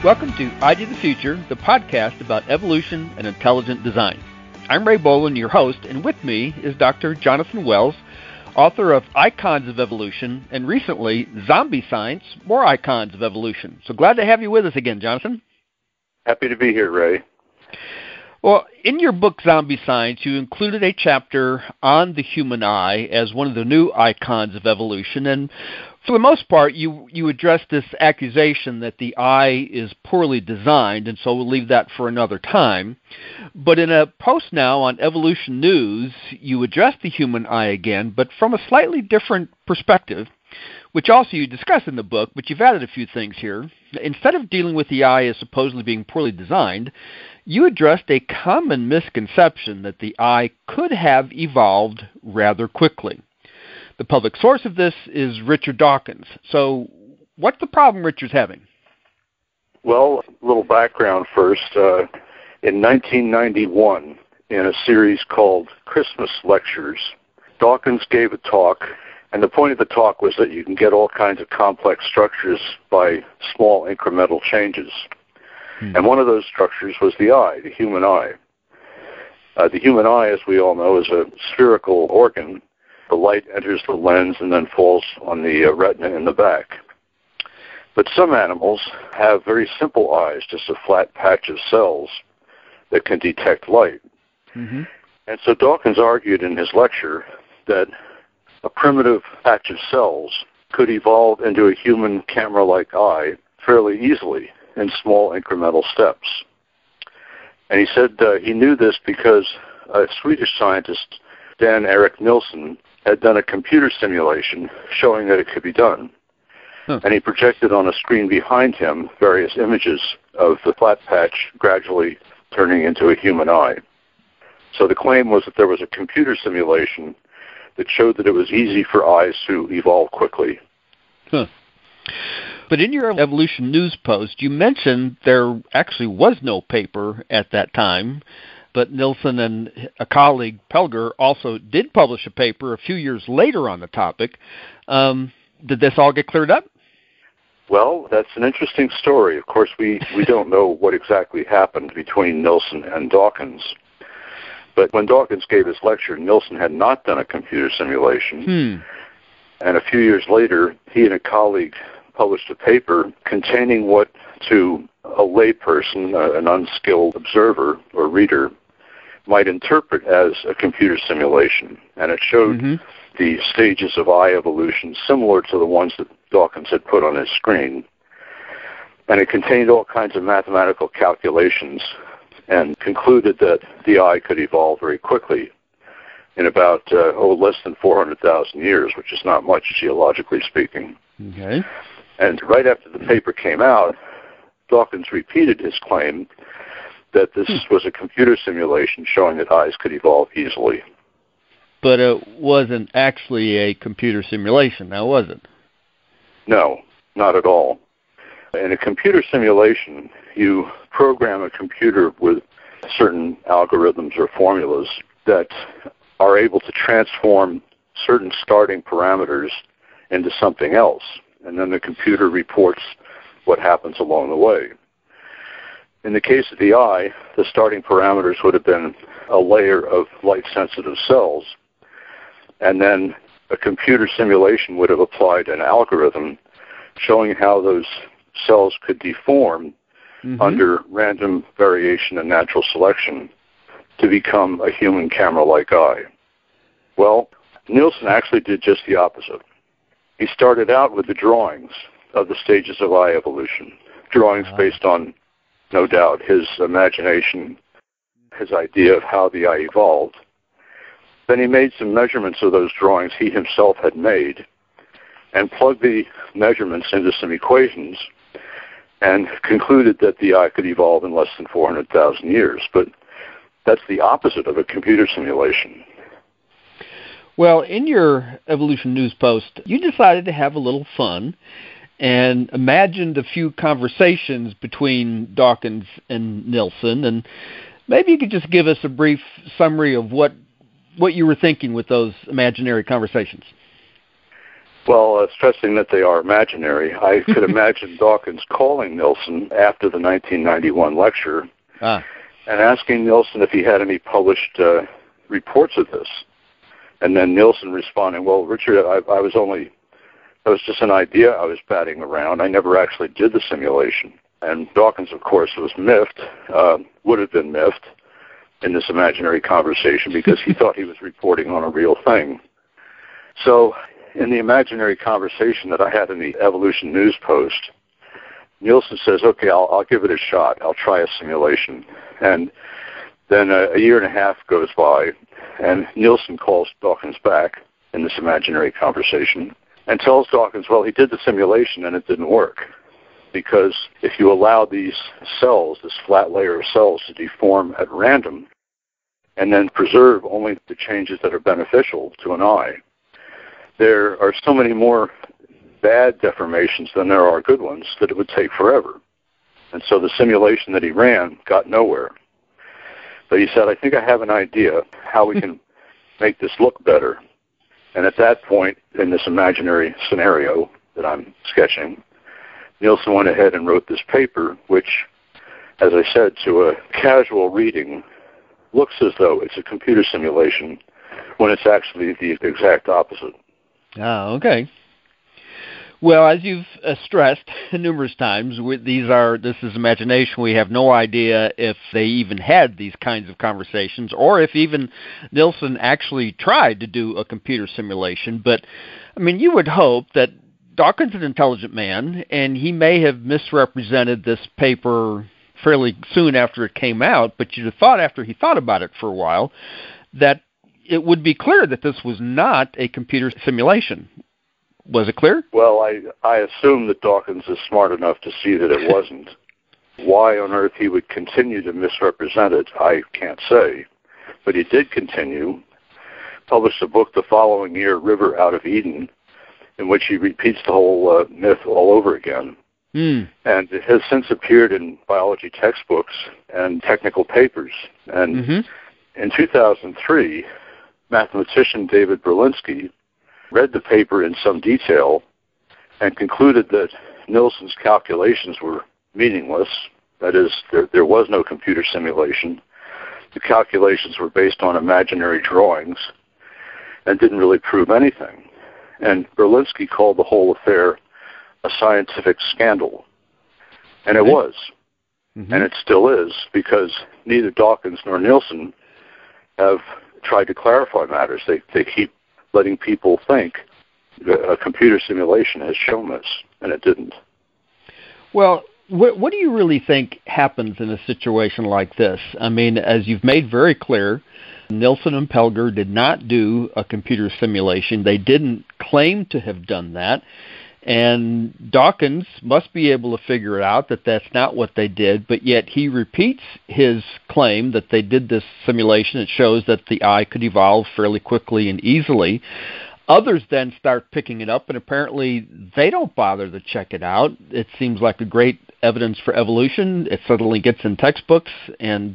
Welcome to ID the Future, the podcast about evolution and intelligent design. I'm Ray Boland, your host, and with me is Dr. Jonathan Wells, author of Icons of Evolution, and recently, Zombie Science, More Icons of Evolution. So glad to have you with us again, Jonathan. Happy to be here, Ray. Well, in your book, Zombie Science, you included a chapter on the human eye as one of the new icons of evolution, and for the most part, you address this accusation that the eye is poorly designed, and so we'll leave that for another time. But in a post now on Evolution News, you address the human eye again, but from a slightly different perspective, which also you discuss in the book, but you've added a few things here. Instead of dealing with the eye as supposedly being poorly designed, you addressed a common misconception that the eye could have evolved rather quickly. The public source of this is Richard Dawkins. So what's the problem Richard's having? Well, a little background first. In 1991, in a series called Christmas Lectures, Dawkins gave a talk, and the point of the talk was that you can get all kinds of complex structures by small incremental changes. And one of those structures was the eye, the human eye. The human eye, as we all know, is a spherical organ. The light enters the lens and then falls on the retina in the back. But some animals have very simple eyes, just a flat patch of cells that can detect light. Mm-hmm. And so Dawkins argued in his lecture that a primitive patch of cells could evolve into a human camera-like eye fairly easily in small incremental steps. And he said he knew this because a Swedish scientist, Dan Erik Nilsson, had done a computer simulation showing that it could be done. And he projected on a screen behind him various images of the flat patch gradually turning into a human eye. So the claim was that there was a computer simulation that showed that it was easy for eyes to evolve quickly. But in your Evolution News post, you mentioned there actually was no paper at that time, but Nilsson and a colleague, Pelger, also did publish a paper a few years later on the topic. Did this all get cleared up? Well, that's an interesting story. Of course, we don't know what exactly happened between Nilsson and Dawkins. But when Dawkins gave his lecture, Nilsson had not done a computer simulation. And a few years later, he and a colleague published a paper containing what to a layperson, an unskilled observer or reader, might interpret as a computer simulation. And it showed the stages of eye evolution similar to the ones that Dawkins had put on his screen. And it contained all kinds of mathematical calculations and concluded that the eye could evolve very quickly in about less than 400,000 years, which is not much geologically speaking. Okay. And right after the paper came out, Dawkins repeated his claim that this was a computer simulation showing that eyes could evolve easily. But it wasn't actually a computer simulation, now was it? No, not at all. In a computer simulation, you program a computer with certain algorithms or formulas that are able to transform certain starting parameters into something else. And then the computer reports what happens along the way. In the case of the eye, the starting parameters would have been a layer of light-sensitive cells, and then a computer simulation would have applied an algorithm showing how those cells could deform under random variation and natural selection to become a human camera-like eye. Well, Nilsson actually did just the opposite. He started out with the drawings of the stages of eye evolution, drawings based on, no doubt, his imagination, his idea of how the eye evolved. Then he made some measurements of those drawings he himself had made and plugged the measurements into some equations and concluded that the eye could evolve in less than 400,000 years. But that's the opposite of a computer simulation. Well, in your Evolution News post, you decided to have a little fun and imagined a few conversations between Dawkins and Nilsson. And maybe you could just give us a brief summary of what you were thinking with those imaginary conversations. Stressing that they are imaginary, I could imagine Dawkins calling Nilsson after the 1991 lecture and asking Nilsson if he had any published reports of this. And then Nilsson responding, well, Richard, that was just an idea I was batting around. I never actually did the simulation. And Dawkins, of course, was miffed, would have been miffed in this imaginary conversation because he thought he was reporting on a real thing. So in the imaginary conversation that I had in the Evolution News Post, Nilsson says, okay, I'll give it a shot. I'll try a simulation. And then a year and a half goes by, and Nilsson calls Dawkins back in this imaginary conversation and tells Dawkins, well, he did the simulation and it didn't work. Because if you allow these cells, this flat layer of cells, to deform at random and then preserve only the changes that are beneficial to an eye, there are so many more bad deformations than there are good ones that it would take forever. And so the simulation that he ran got nowhere. But he said, I think I have an idea how we can make this look better. And at that point, in this imaginary scenario that I'm sketching, Nilsson went ahead and wrote this paper, which, as I said, to a casual reading, looks as though it's a computer simulation when it's actually the exact opposite. Ah, okay. Well, as you've stressed numerous times, this is imagination. We have no idea if they even had these kinds of conversations or if even Nilsson actually tried to do a computer simulation. But, I mean, you would hope that Dawkins is an intelligent man, and he may have misrepresented this paper fairly soon after it came out, but you'd have thought after he thought about it for a while that it would be clear that this was not a computer simulation. Was it clear? Well, I assume that Dawkins is smart enough to see that it wasn't. Why on earth he would continue to misrepresent it, I can't say. But he did continue, published a book the following year, River Out of Eden, in which he repeats the whole myth all over again. And it has since appeared in biology textbooks and technical papers. And in 2003, mathematician David Berlinski read the paper in some detail and concluded that Nilsson's calculations were meaningless. That is, there was no computer simulation. The calculations were based on imaginary drawings and didn't really prove anything. And Berlinski called the whole affair a scientific scandal. And it was. And it still is, because neither Dawkins nor Nilsson have tried to clarify matters. They keep letting people think a computer simulation has shown this, and it didn't. Well, what do you really think happens in a situation like this? I mean, as you've made very clear, Nilsson and Pelger did not do a computer simulation. They didn't claim to have done that. And Dawkins must be able to figure out that that's not what they did, but yet he repeats his claim that they did this simulation. It shows that the eye could evolve fairly quickly and easily. Others then start picking it up, and apparently they don't bother to check it out. It seems like a great evidence for evolution. It suddenly gets in textbooks, and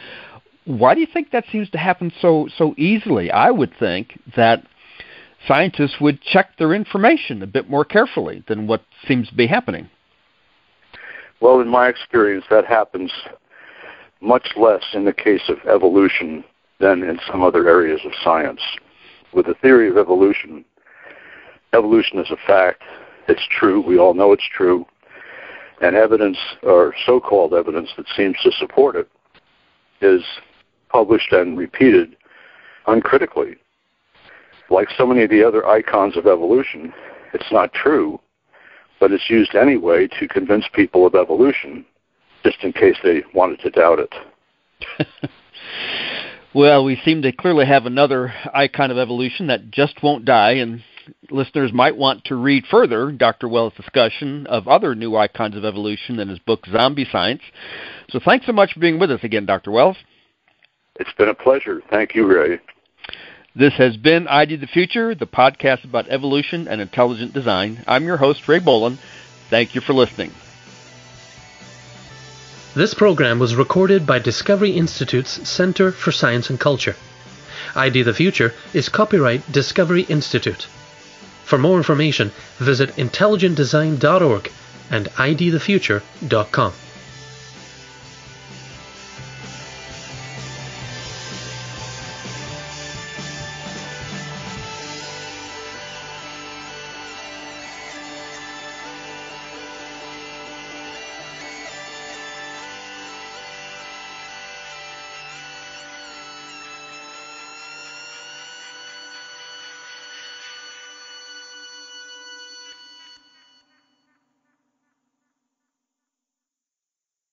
why do you think that seems to happen so easily? I would think that scientists would check their information a bit more carefully than what seems to be happening. Well, in my experience, that happens much less in the case of evolution than in some other areas of science. With the theory of evolution, evolution is a fact. It's true. We all know it's true. And evidence, or so-called evidence that seems to support it, is published and repeated uncritically. Like so many of the other icons of evolution, it's not true, but it's used anyway to convince people of evolution, just in case they wanted to doubt it. Well, we seem to clearly have another icon of evolution that just won't die, and listeners might want to read further Dr. Wells' discussion of other new icons of evolution in his book, Zombie Science. So thanks so much for being with us again, Dr. Wells. It's been a pleasure. Thank you, Ray. This has been ID the Future, the podcast about evolution and intelligent design. I'm your host, Ray Boland. Thank you for listening. This program was recorded by Discovery Institute's Center for Science and Culture. ID the Future is copyright Discovery Institute. For more information, visit intelligentdesign.org and idthefuture.com.